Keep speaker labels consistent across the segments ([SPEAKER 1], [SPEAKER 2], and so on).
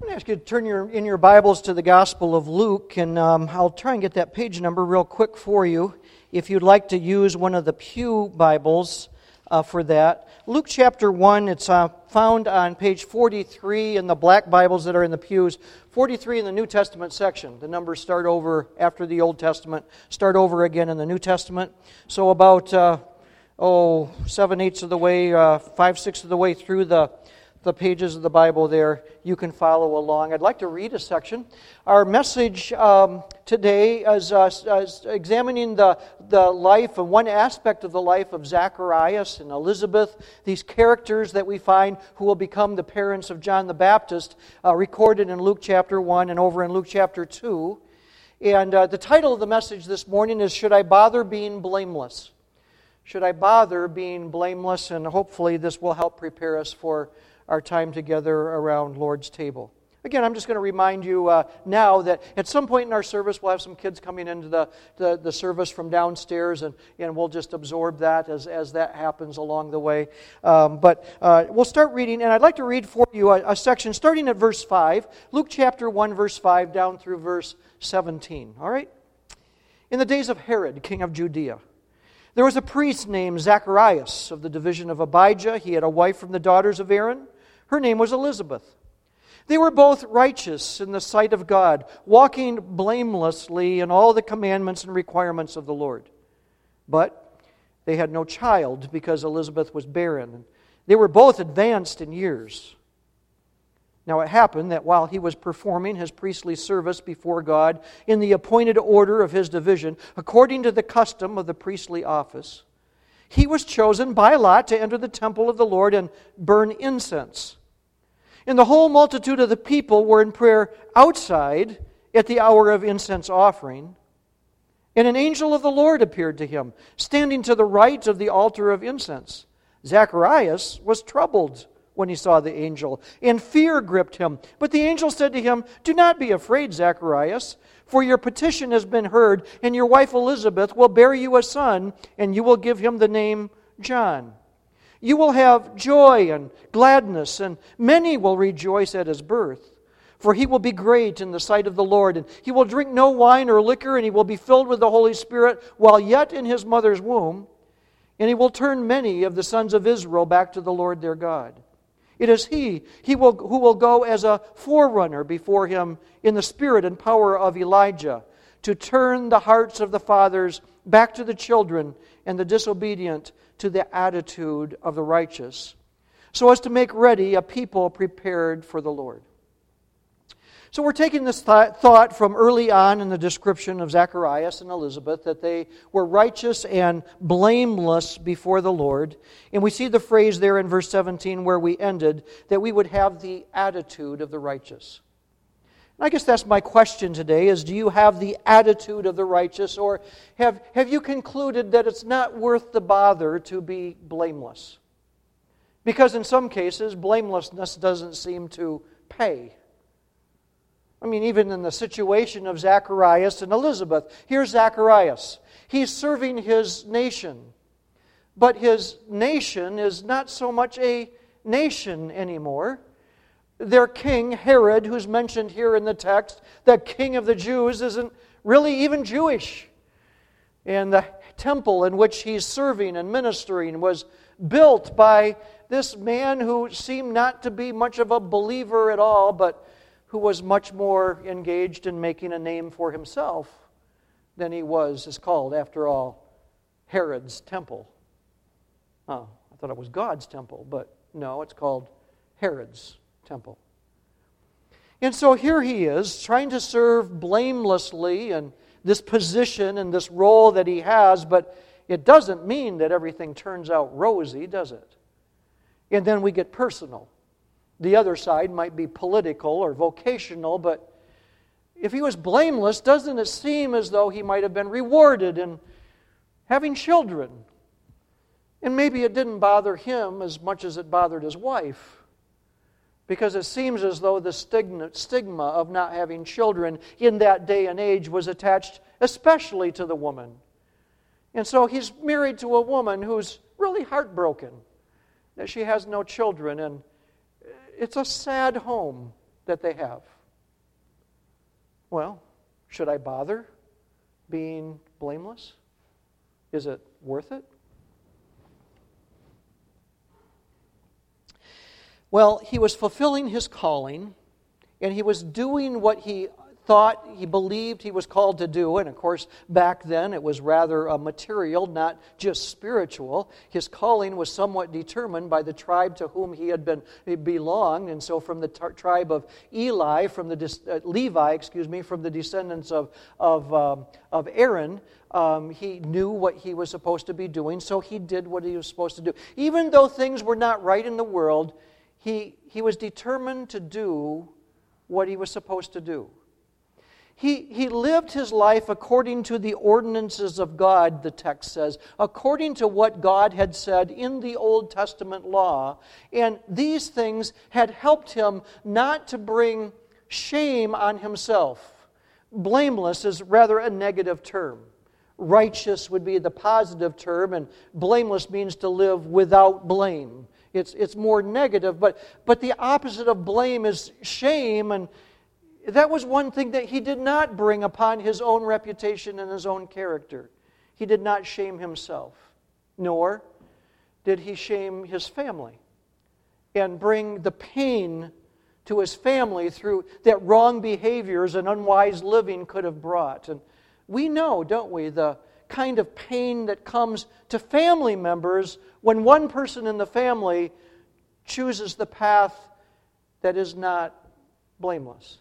[SPEAKER 1] I'm going to ask you to turn in your Bibles to the Gospel of Luke, and I'll try and get that page number real quick for you if you'd like to use one of the Pew Bibles for that. Luke chapter 1, it's found on page 43 in the black Bibles that are in the pews, 43 in the New Testament section. The numbers start over after the Old Testament, start over again in the New Testament. So about 7/8 of the way, 5/6 of the way through the pages of the Bible there, you can follow along. I'd like to read a section. Our message today is examining the life and one aspect of the life of Zacharias and Elizabeth, these characters that we find who will become the parents of John the Baptist, recorded in Luke chapter 1 and over in Luke chapter 2. And the title of the message this morning is, Should I Bother Being Blameless? Should I bother being blameless? And hopefully this will help prepare us for our time together around Lord's table. Again, I'm just going to remind you now that at some point in our service, we'll have some kids coming into the service from downstairs, and we'll just absorb that as that happens along the way. But we'll start reading, and I'd like to read for you a section starting at verse 5, Luke chapter 1, verse 5, down through verse 17. All right? In the days of Herod, king of Judea, there was a priest named Zacharias of the division of Abijah. He had a wife from the daughters of Aaron. Her name was Elizabeth. They were both righteous in the sight of God, walking blamelessly in all the commandments and requirements of the Lord. But they had no child because Elizabeth was barren. They were both advanced in years. Now it happened that while he was performing his priestly service before God in the appointed order of his division, according to the custom of the priestly office, he was chosen by lot to enter the temple of the Lord and burn incense. And the whole multitude of the people were in prayer outside at the hour of incense offering. And an angel of the Lord appeared to him, standing to the right of the altar of incense. Zacharias was troubled when he saw the angel, and fear gripped him. But the angel said to him, "Do not be afraid, Zacharias, for your petition has been heard, and your wife Elizabeth will bear you a son, and you will give him the name John. You will have joy and gladness, and many will rejoice at his birth. For he will be great in the sight of the Lord, and he will drink no wine or liquor, and he will be filled with the Holy Spirit while yet in his mother's womb. And he will turn many of the sons of Israel back to the Lord their God. It is who will go as a forerunner before him in the spirit and power of Elijah, to turn the hearts of the fathers back to the children and the disobedient to the attitude of the righteous, so as to make ready a people prepared for the Lord." So we're taking this thought from early on in the description of Zacharias and Elizabeth, that they were righteous and blameless before the Lord. And we see the phrase there in verse 17 where we ended, that we would have the attitude of the righteous. And I guess that's my question today, is do you have the attitude of the righteous, or have you concluded that it's not worth the bother to be blameless? Because in some cases, blamelessness doesn't seem to pay. I mean, even in the situation of Zacharias and Elizabeth, here's Zacharias. He's serving his nation. But his nation is not so much a nation anymore. Their king, Herod, who's mentioned here in the text, the king of the Jews, isn't really even Jewish. And the temple in which he's serving and ministering was built by this man who seemed not to be much of a believer at all, but who was much more engaged in making a name for himself than he was, is called, after all, Herod's temple. Oh, I thought it was God's temple, but no, it's called Herod's temple. And so here he is, trying to serve blamelessly in this position and this role that he has, but it doesn't mean that everything turns out rosy, does it? And then we get personal. The other side might be political or vocational, but if he was blameless, doesn't it seem as though he might have been rewarded in having children? And maybe it didn't bother him as much as it bothered his wife, because it seems as though the stigma of not having children in that day and age was attached especially to the woman. And so he's married to a woman who's really heartbroken that she has no children, and it's a sad home that they have. Well, should I bother being blameless? Is it worth it? Well, he was fulfilling his calling, and he was doing what he thought, he believed he was called to do. And of course, back then it was rather material, not just spiritual. His calling was somewhat determined by the tribe to whom he belonged. And so from the tribe of Levi, from the descendants of Aaron, he knew what he was supposed to be doing, so he did what he was supposed to do. Even though things were not right in the world, he was determined to do what he was supposed to do. He lived his life according to the ordinances of God, the text says, according to what God had said in the Old Testament law. And these things had helped him not to bring shame on himself. Blameless is rather a negative term. Righteous would be the positive term, and blameless means to live without blame. It's more negative, but the opposite of blame is shame, and that was one thing that he did not bring upon his own reputation and his own character. He did not shame himself, nor did he shame his family and bring the pain to his family through that wrong behaviors and unwise living could have brought. And we know, don't we, the kind of pain that comes to family members when one person in the family chooses the path that is not blameless.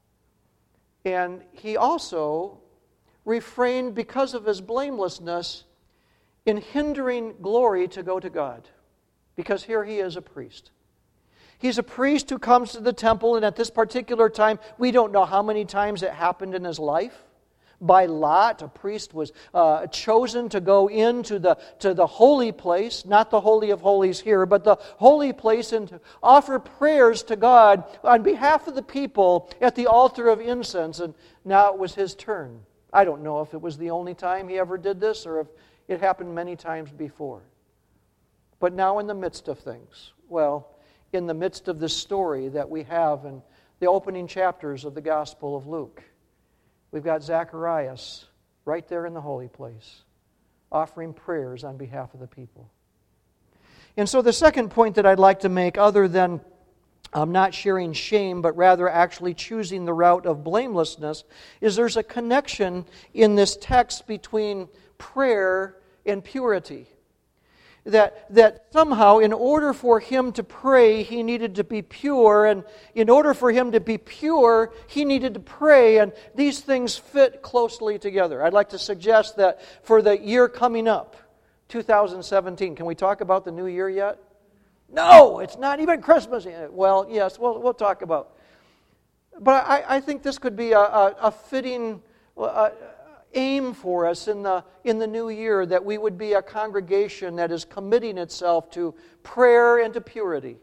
[SPEAKER 1] And he also refrained, because of his blamelessness, in hindering glory to go to God. Because here he is a priest. He's a priest who comes to the temple, and at this particular time, we don't know how many times it happened in his life. By lot, a priest was chosen to go into the holy place, not the Holy of Holies here, but the holy place, and to offer prayers to God on behalf of the people at the altar of incense. And now it was his turn. I don't know if it was the only time he ever did this or if it happened many times before. But now in the midst of things, in the midst of this story that we have in the opening chapters of the Gospel of Luke, we've got Zacharias right there in the holy place, offering prayers on behalf of the people. And so the second point that I'd like to make, other than not sharing shame, but rather actually choosing the route of blamelessness, is there's a connection in this text between prayer and purity. That somehow, in order for him to pray, he needed to be pure, and in order for him to be pure, he needed to pray, and these things fit closely together. I'd like to suggest that for the year coming up, 2017, can we talk about the new year yet? No, it's not even Christmas yet. Well, yes, we'll talk about. But I think this could be a fitting aim for us in the new year, that we would be a congregation that is committing itself to prayer and to purity,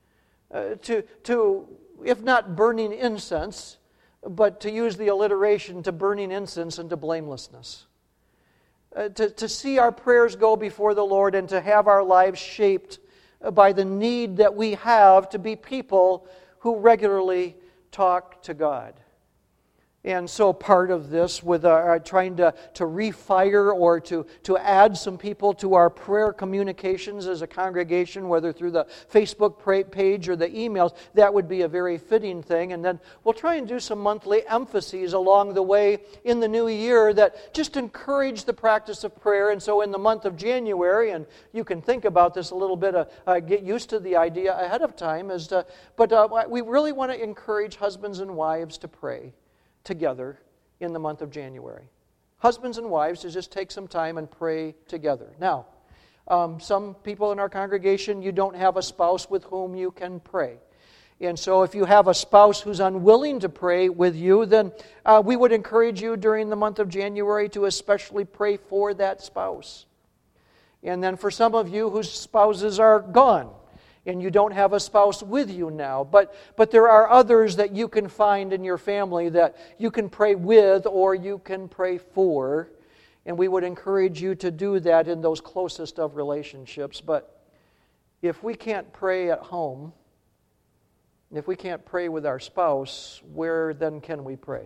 [SPEAKER 1] to if not burning incense, but to use the alliteration, to burning incense and to blamelessness, to see our prayers go before the Lord and to have our lives shaped by the need that we have to be people who regularly talk to God. And so part of this, with trying to refire or to add some people to our prayer communications as a congregation, whether through the Facebook page or the emails, that would be a very fitting thing. And then we'll try and do some monthly emphases along the way in the new year that just encourage the practice of prayer. And so in the month of January, and you can think about this a little bit, get used to the idea ahead of time, but we really want to encourage husbands and wives to pray together in the month of January. Husbands and wives to just take some time and pray together. Now, some people in our congregation, you don't have a spouse with whom you can pray. And so if you have a spouse who's unwilling to pray with you, then we would encourage you during the month of January to especially pray for that spouse. And then for some of you whose spouses are gone, and you don't have a spouse with you now, but there are others that you can find in your family that you can pray with or you can pray for, and we would encourage you to do that in those closest of relationships. But if we can't pray at home, If we can't pray with our spouse, where then can we pray?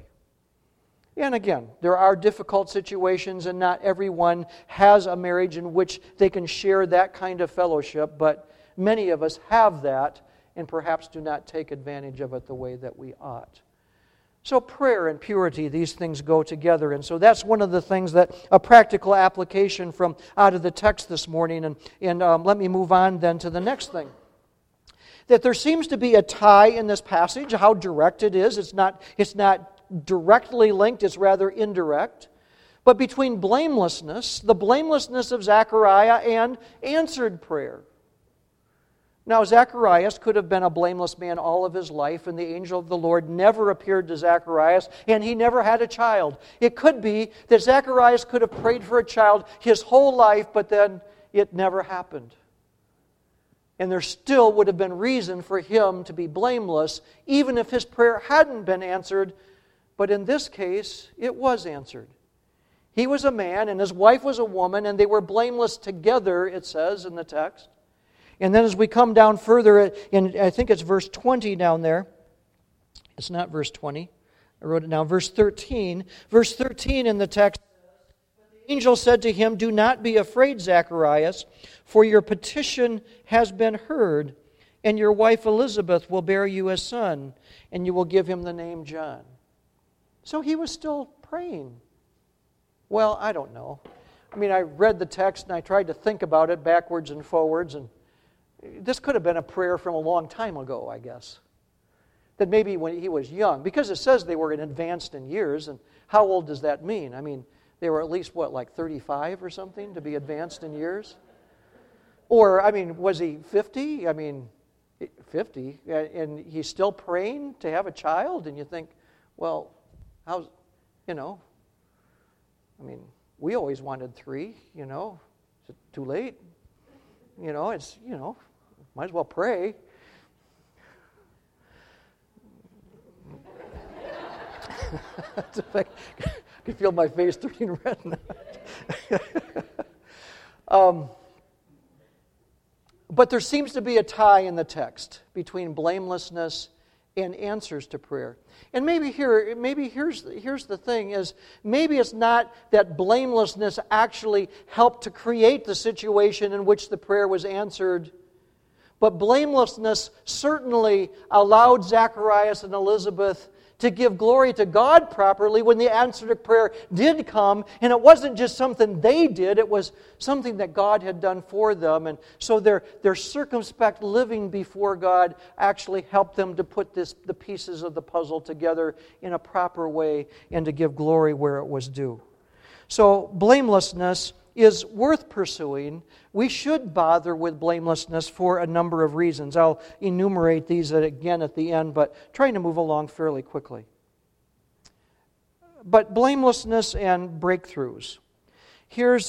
[SPEAKER 1] And again, there are difficult situations, and not everyone has a marriage in which they can share that kind of fellowship, but many of us have that and perhaps do not take advantage of it the way that we ought. So prayer and purity, these things go together. And so that's one of the things that a practical application from out of the text this morning. And let me move on then to the next thing. That there seems to be a tie in this passage, how direct it is. It's not directly linked, it's rather indirect. But between blamelessness, the blamelessness of Zechariah, and answered prayer. Now, Zacharias could have been a blameless man all of his life, and the angel of the Lord never appeared to Zacharias, and he never had a child. It could be that Zacharias could have prayed for a child his whole life, but then it never happened. And there still would have been reason for him to be blameless, even if his prayer hadn't been answered. But in this case, it was answered. He was a man, and his wife was a woman, and they were blameless together, it says in the text. And then as we come down further, in I think it's verse 20 down there. It's not verse 20. I wrote it down. Verse 13. Verse 13 in the text. The angel said to him, "Do not be afraid, Zacharias, for your petition has been heard, and your wife Elizabeth will bear you a son, and you will give him the name John." So he was still praying. Well, I don't know. I mean, I read the text and I tried to think about it backwards and forwards, and this could have been a prayer from a long time ago, I guess. That maybe when he was young, because it says they were advanced in years, and how old does that mean? I mean, they were at least, like 35 or something to be advanced in years? Or, I mean, was he 50? I mean, 50, and he's still praying to have a child, and you think, well, how's, I mean, we always wanted 3, Is it too late? It's, might as well pray. I can feel my face turning red now. But there seems to be a tie in the text between blamelessness and answers to prayer. And maybe here's the thing, is maybe it's not that blamelessness actually helped to create the situation in which the prayer was answered, but blamelessness certainly allowed Zacharias and Elizabeth to give glory to God properly when the answer to prayer did come. And it wasn't just something they did, it was something that God had done for them. And so their circumspect living before God actually helped them to put the pieces of the puzzle together in a proper way and to give glory where it was due. So blamelessness is worth pursuing. We should bother with blamelessness for a number of reasons. I'll enumerate these again at the end, but trying to move along fairly quickly. But blamelessness and breakthroughs. Here's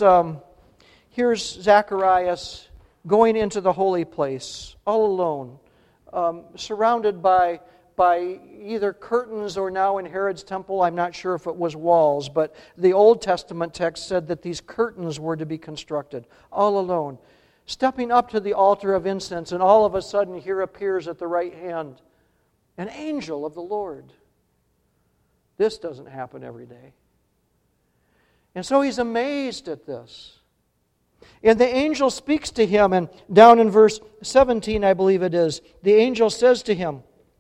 [SPEAKER 1] Zacharias going into the holy place, all alone, surrounded by either curtains or now in Herod's temple, I'm not sure if it was walls, but the Old Testament text said that these curtains were to be constructed, all alone. Stepping up to the altar of incense, and all of a sudden here appears at the right hand an angel of the Lord. This doesn't happen every day. And so he's amazed at this. And the angel speaks to him, and down in verse 17, I believe it is, the angel says to him,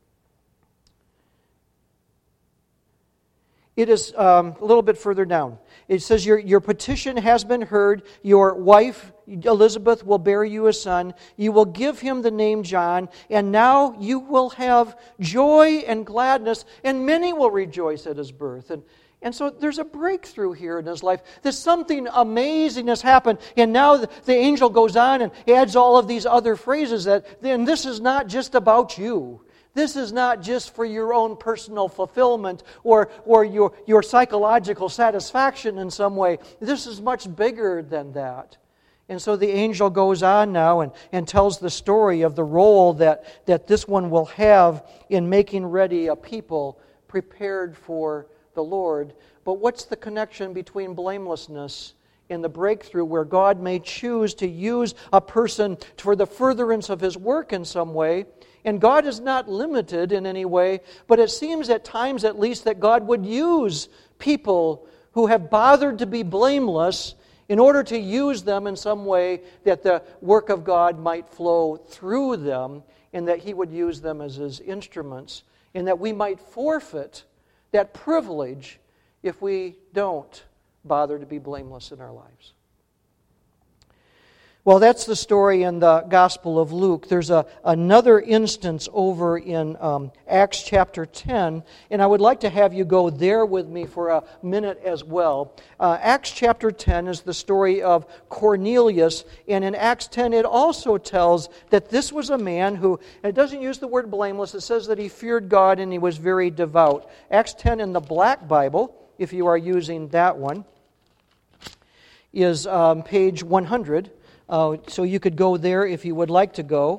[SPEAKER 1] it is a little bit further down. It says, your petition has been heard. Your wife, Elizabeth, will bear you a son. You will give him the name John. And now you will have joy and gladness, and many will rejoice at his birth. And so there's a breakthrough here in his life. There's something amazing has happened. And now the angel goes on and adds all of these other phrases and this is not just about you. This is not just for your own personal fulfillment or your psychological satisfaction in some way. This is much bigger than that. And so the angel goes on now and tells the story of the role that this one will have in making ready a people prepared for the Lord. But what's the connection between blamelessness in the breakthrough where God may choose to use a person for the furtherance of His work in some way. And God is not limited in any way, but it seems at times at least that God would use people who have bothered to be blameless in order to use them in some way that the work of God might flow through them and that He would use them as His instruments and that we might forfeit that privilege if we don't bother to be blameless in our lives. Well, that's the story in the Gospel of Luke. There's another instance over in Acts chapter 10, and I would like to have you go there with me for a minute as well. Acts chapter 10 is the story of Cornelius, and in Acts 10 it also tells that this was a man who, it doesn't use the word blameless, it says that he feared God and he was very devout. Acts 10 in the Black Bible, if you are using that one, is page 100. So you could go there if you would like to go.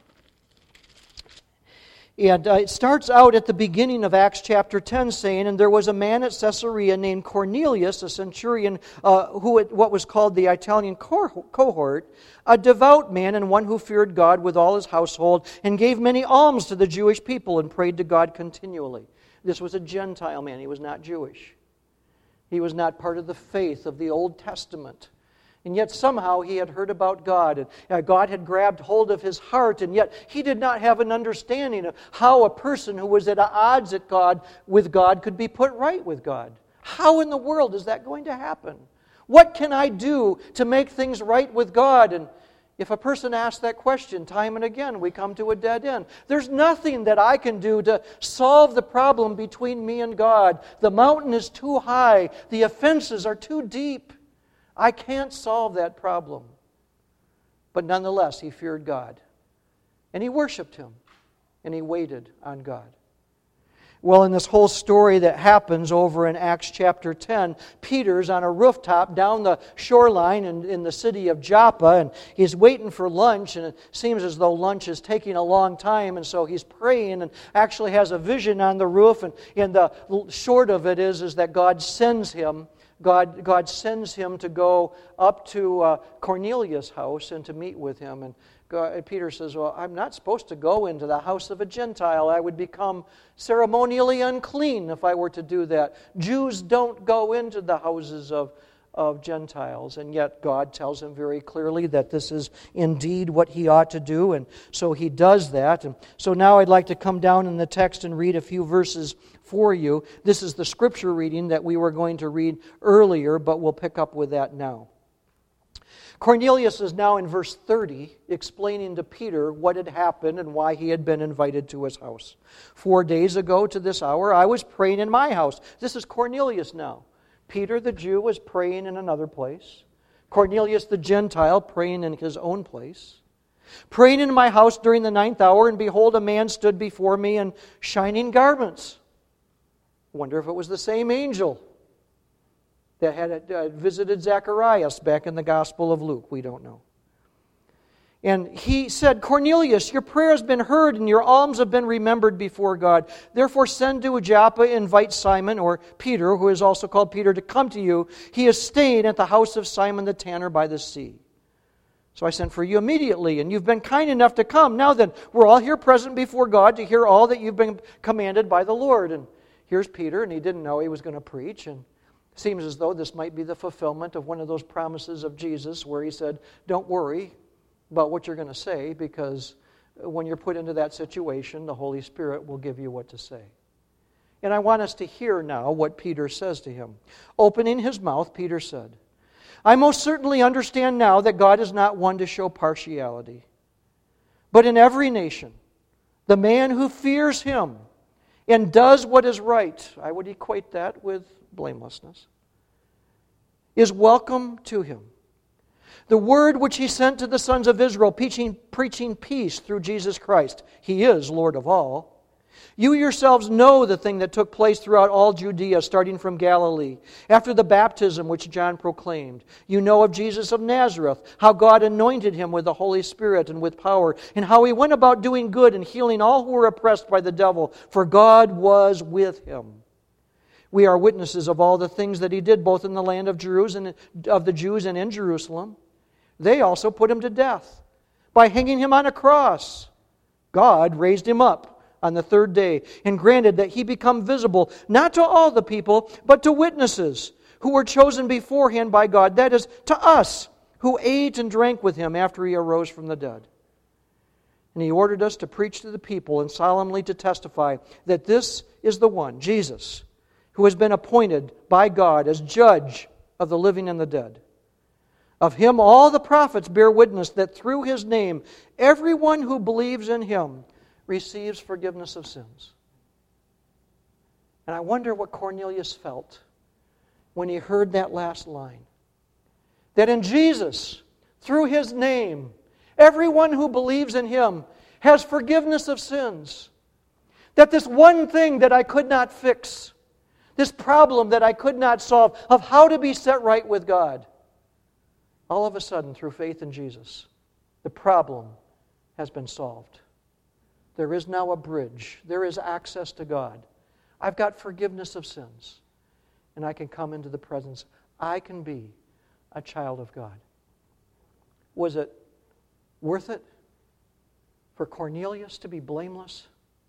[SPEAKER 1] And it starts out at the beginning of Acts chapter 10 saying, "And there was a man at Caesarea named Cornelius, a centurion, what was called the Italian cohort, a devout man and one who feared God with all his household, and gave many alms to the Jewish people and prayed to God continually." This was a Gentile man. He was not Jewish. He was not part of the faith of the Old Testament. And yet somehow he had heard about God, and God had grabbed hold of his heart, and yet he did not have an understanding of how a person who was at odds with God could be put right with God. How in the world is that going to happen? What can I do to make things right with God? And if a person asks that question time and again, we come to a dead end. There's nothing that I can do to solve the problem between me and God. The mountain is too high. The offenses are too deep. I can't solve that problem. But nonetheless, he feared God. And he worshiped Him. And he waited on God. Well, in this whole story that happens over in Acts chapter 10, Peter's on a rooftop down the shoreline in the city of Joppa, and he's waiting for lunch, and it seems as though lunch is taking a long time, and so he's praying and actually has a vision on the roof, and the short of it is that God sends him to go up to Cornelius' house and to meet with him. And Peter says, "Well, I'm not supposed to go into the house of a Gentile. I would become ceremonially unclean if I were to do that. Jews don't go into the houses of Gentiles." And yet God tells him very clearly that this is indeed what he ought to do. And so he does that. And so now I'd like to come down in the text and read a few verses for you. This is the scripture reading that we were going to read earlier, but we'll pick up with that now. Cornelius is now in verse 30 explaining to Peter what had happened and why he had been invited to his house. 4 days ago to this hour, I was praying in my house. This is Cornelius now. Peter the Jew was praying in another place. Cornelius the Gentile praying in his own place. Praying in my house during the 9th hour, and behold, a man stood before me in shining garments. Wonder if it was the same angel that had visited Zacharias back in the Gospel of Luke. We don't know. And he said, "Cornelius, your prayer has been heard, and your alms have been remembered before God. Therefore send to Joppa, invite Simon," or Peter, who is also called Peter, "to come to you. He is staying at the house of Simon the tanner by the sea." So I sent for you immediately, and you've been kind enough to come. Now then, we're all here present before God to hear all that you've been commanded by the Lord. And here's Peter, and he didn't know he was going to preach, and it seems as though this might be the fulfillment of one of those promises of Jesus where he said, "Don't worry about what you're going to say, because when you're put into that situation, the Holy Spirit will give you what to say." And I want us to hear now what Peter says to him. Opening his mouth, Peter said, "I most certainly understand now that God is not one to show partiality. But in every nation, the man who fears Him and does what is right," I would equate that with blamelessness, "is welcome to Him. The word which He sent to the sons of Israel, preaching peace through Jesus Christ. He is Lord of all. You yourselves know the thing that took place throughout all Judea, starting from Galilee, after the baptism which John proclaimed. You know of Jesus of Nazareth, how God anointed Him with the Holy Spirit and with power, and how He went about doing good and healing all who were oppressed by the devil, for God was with Him. We are witnesses of all the things that he did, both in the land of the Jews and in Jerusalem. They also put him to death by hanging him on a cross. God raised him up on the third day and granted that he become visible, not to all the people, but to witnesses who were chosen beforehand by God, that is, to us, who ate and drank with him after he arose from the dead. And he ordered us to preach to the people and solemnly to testify that this is the one, Jesus, who has been appointed by God as judge of the living and the dead. Of him all the prophets bear witness that through his name everyone who believes in him receives forgiveness of sins. And I wonder what Cornelius felt when he heard that last line. That in Jesus, through his name, everyone who believes in him has forgiveness of sins. That this one thing that I could not fix, this problem that I could not solve of how to be set right with God, all of a sudden, through faith in Jesus, the problem has been solved. There is now a bridge. There is access to God. I've got forgiveness of sins. And I can come into the presence. I can be a child of God. Was it worth it for Cornelius to be blameless?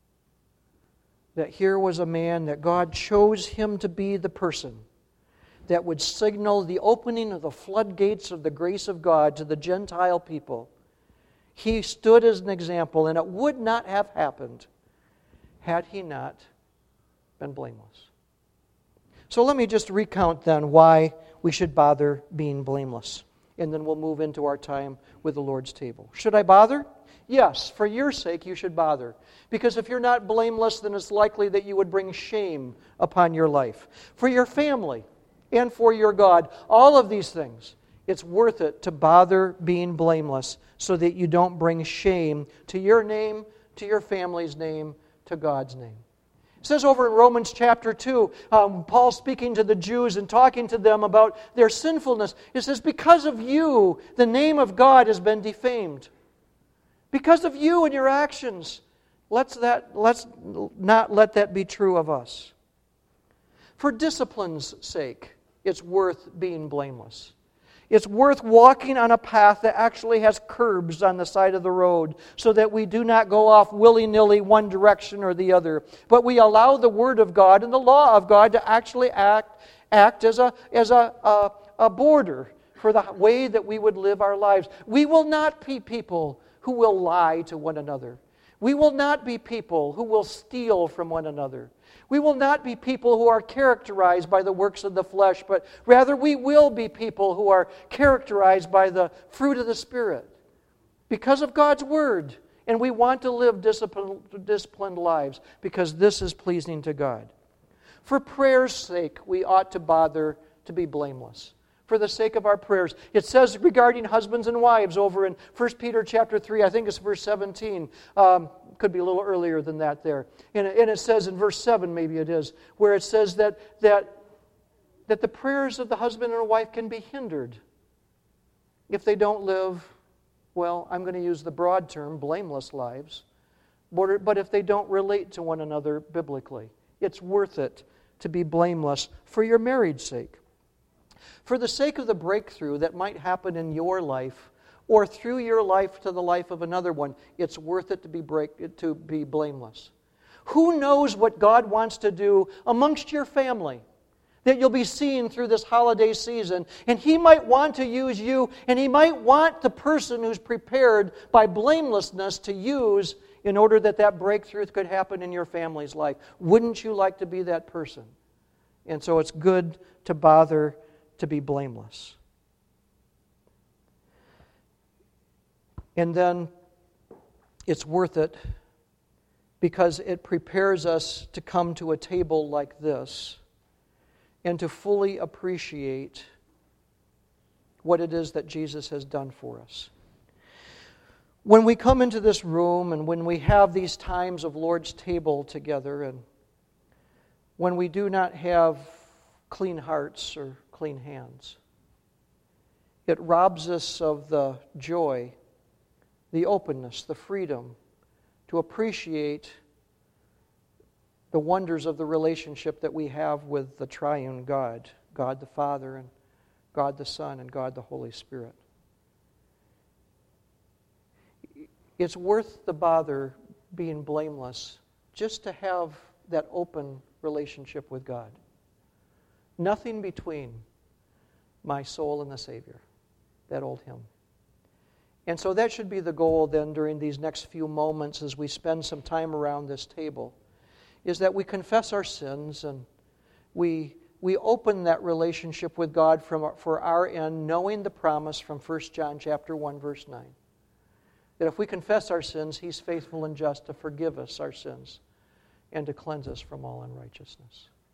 [SPEAKER 1] That here was a man that God chose him to be the person that would signal the opening of the floodgates of the grace of God to the Gentile people. He stood as an example, and it would not have happened had he not been blameless. So let me just recount then why we should bother being blameless. And then we'll move into our time with the Lord's table. Should I bother? Yes, for your sake you should bother. Because if you're not blameless, then it's likely that you would bring shame upon your life. For your family and for your God, all of these things, it's worth it to bother being blameless so that you don't bring shame to your name, to your family's name, to God's name. It says over in Romans chapter 2, Paul speaking to the Jews and talking to them about their sinfulness, it says, because of you, the name of God has been defamed. Because of you and your actions, let's not let that be true of us. For discipline's sake, it's worth being blameless. It's worth walking on a path that actually has curbs on the side of the road so that we do not go off willy-nilly one direction or the other, but we allow the Word of God and the law of God to actually act as a border for the way that we would live our lives. We will not be people who will lie to one another. We will not be people who will steal from one another. We will not be people who are characterized by the works of the flesh, but rather we will be people who are characterized by the fruit of the Spirit because of God's Word. And we want to live disciplined lives because this is pleasing to God. For prayer's sake, we ought to bother to be blameless. For the sake of our prayers. It says regarding husbands and wives over in 1 Peter chapter 3, I think it's verse 17. Could be a little earlier than that there. And it says in verse 7, maybe it is, where it says that the prayers of the husband and wife can be hindered if they don't live, well, I'm going to use the broad term, blameless lives, but if they don't relate to one another biblically. It's worth it to be blameless for your marriage sake. For the sake of the breakthrough that might happen in your life or through your life to the life of another one, it's worth it to be blameless. Who knows what God wants to do amongst your family that you'll be seeing through this holiday season? And He might want to use you, and He might want the person who's prepared by blamelessness to use in order that breakthrough could happen in your family's life. Wouldn't you like to be that person? And so it's good to bother to be blameless. And then it's worth it because it prepares us to come to a table like this and to fully appreciate what it is that Jesus has done for us. When we come into this room and when we have these times of Lord's table together, and when we do not have clean hearts or clean hands, it robs us of the joy, the openness, the freedom to appreciate the wonders of the relationship that we have with the triune God, God the Father and God the Son and God the Holy Spirit. It's worth the bother being blameless just to have that open relationship with God. Nothing between my soul and the Savior, that old hymn. And so that should be the goal then during these next few moments as we spend some time around this table, is that we confess our sins and we open that relationship with God for our end, knowing the promise from 1 John chapter 1, verse 9. That if we confess our sins, He's faithful and just to forgive us our sins and to cleanse us from all unrighteousness.